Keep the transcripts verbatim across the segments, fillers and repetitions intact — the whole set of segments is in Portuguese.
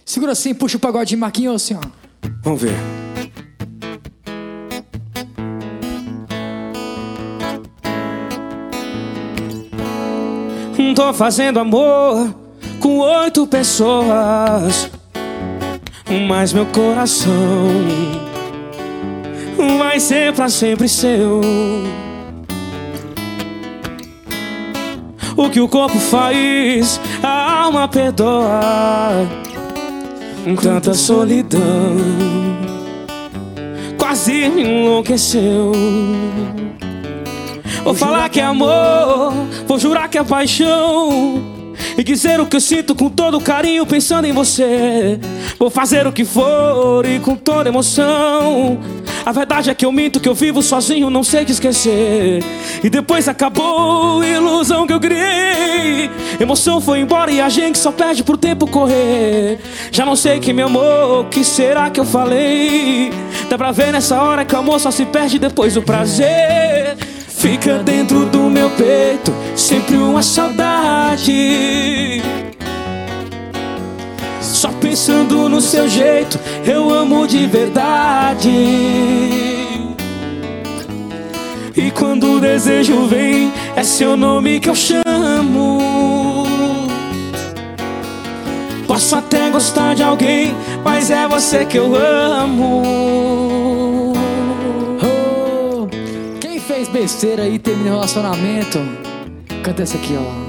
Segura assim, puxa o pagodinho, Marquinhos, assim, ó. Vamos ver. Tô fazendo amor com oito pessoas, mas meu coração vai ser pra sempre seu. O que o corpo faz, a alma perdoa. Tanta solidão quase me enlouqueceu. Vou falar que é amor, vou jurar que é paixão, e dizer o que eu sinto com todo carinho pensando em você. Vou fazer o que for e com toda emoção. A verdade é que eu minto, que eu vivo sozinho, não sei te esquecer. E depois acabou a ilusão que eu criei. Emoção foi embora e a gente só perde pro tempo correr. Já não sei quem me amou, o que será que eu falei? Dá pra ver nessa hora que o amor só se perde depois do prazer. Fica dentro do meu peito sempre uma saudade. Só pensando no seu jeito, eu amo de verdade. E quando o desejo vem, é seu nome que eu chamo. Posso até gostar de alguém, mas é você que eu amo. Oh, quem fez besteira aí, termina o relacionamento, canta essa aqui, ó.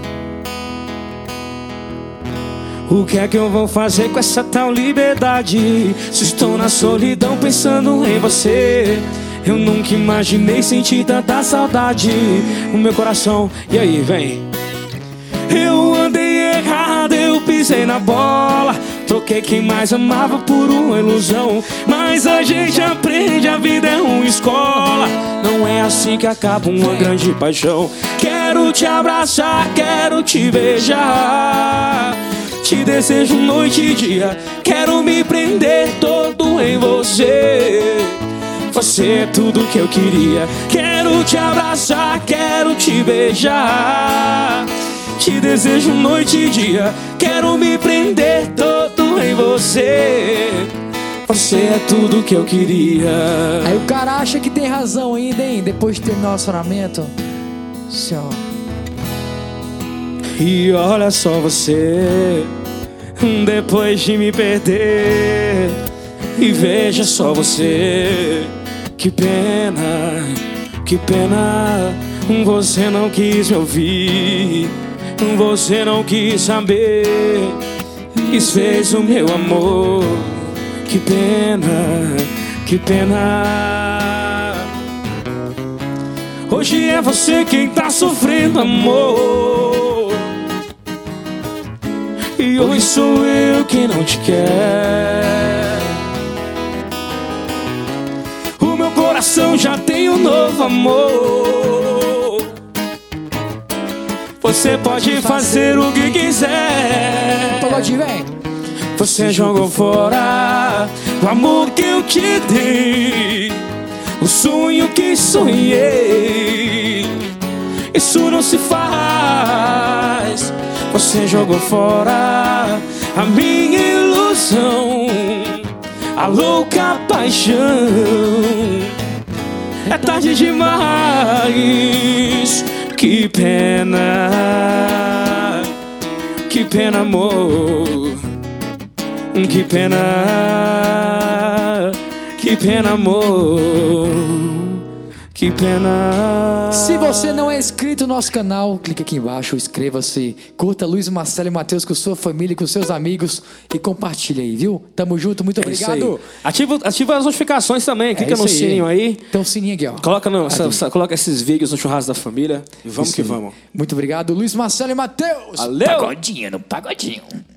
O que é que eu vou fazer com essa tal liberdade? Se estou na solidão pensando em você. Eu nunca imaginei sentir tanta saudade no meu coração. E aí, vem. Eu andei errado, eu pisei na bola. Troquei quem mais amava por uma ilusão. Mas a gente aprende, a vida é uma escola. Não é assim que acaba uma grande paixão. Quero te abraçar, quero te beijar. Te desejo noite e dia, quero me prender todo em você. Você é tudo que eu queria. Quero te abraçar, quero te beijar. Te desejo noite e dia, quero me prender todo em você. Você é tudo que eu queria. Aí o cara acha que tem razão ainda, hein? Depois de terminar o relacionamento. Assim, ó. E olha só você, depois de me perder. E veja só você, que pena, que pena. Você não quis me ouvir, você não quis saber. Desfez o meu amor, que pena, que pena. Hoje é você quem tá sofrendo, amor. E hoje sou eu quem não te quer. O meu coração já tem um novo amor. Você pode fazer o que quiser. Pagodinho, vem. Você jogou fora o amor que eu te dei, o sonho que sonhei. Isso não se faz. Você jogou fora a minha ilusão, a louca paixão. É tarde demais. Que pena, que pena, amor. Que pena, que pena, amor. Que pena. Se você não é inscrito no nosso canal, clique aqui embaixo, inscreva-se, curta Luiz, Marcelo e Matheus com sua família, com seus amigos e compartilha aí, viu? Tamo junto, muito obrigado. Ativa, ativa as notificações também, clica É no sininho aí. Tem um sininho aqui, ó. Coloca, no, essa, essa, coloca esses vídeos no churrasco da família e vamos Isso que aí. vamos. Muito obrigado, Luiz, Marcelo e Matheus. Valeu! Pagodinho no pagodinho.